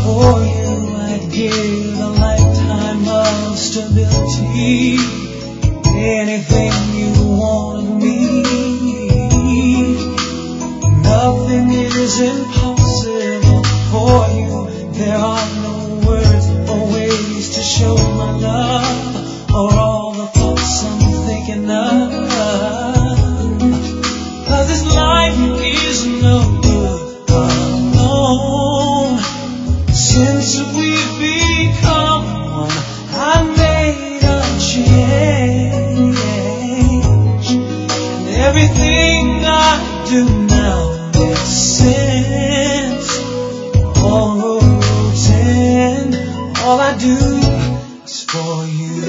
For you I'd give a lifetime of stability. Anything you want of me. Nothing is impossible for you. There are no words or ways to show my love, or all the thoughts I'm thinking of. 'Cause this life is no good alone. Since we've become one, I made a change, and everything I do now makes sense. All roads end, all I do is for you.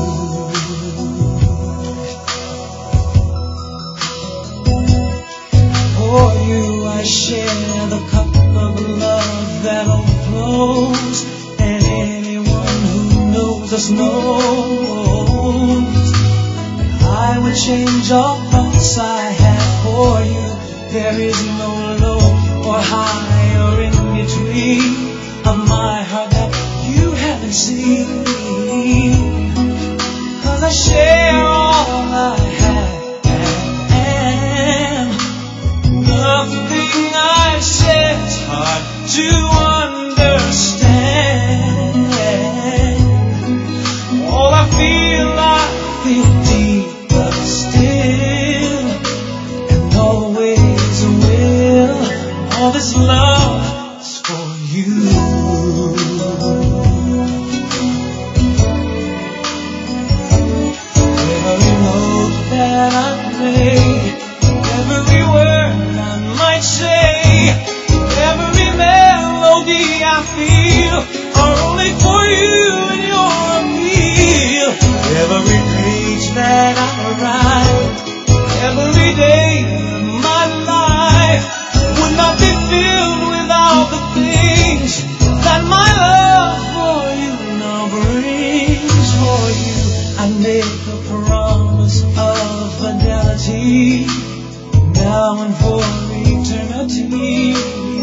For you I share the cup of love that overflows, and anyone who knows us knows I would change all thoughts I have for you. There is no low or high or in between of my heart that you haven't seen. 'Cause I share all I have and am. Nothing I say is hard to understand. All I feel deeper still, and always will. All this love is for you. Every note that I play, every word I might say, every melody I feel are only for you and your appeal. Every page that I write, every day of my life would not be filled without the things that my love for you now brings. For you I make a promise of fidelity, now and for eternity.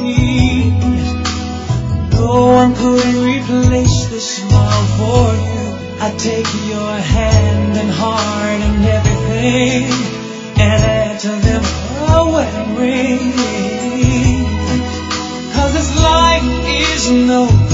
No one could replace this smile for you. I take your hand and heart and everything, and add to them a wedding ring. 'Cause this life is no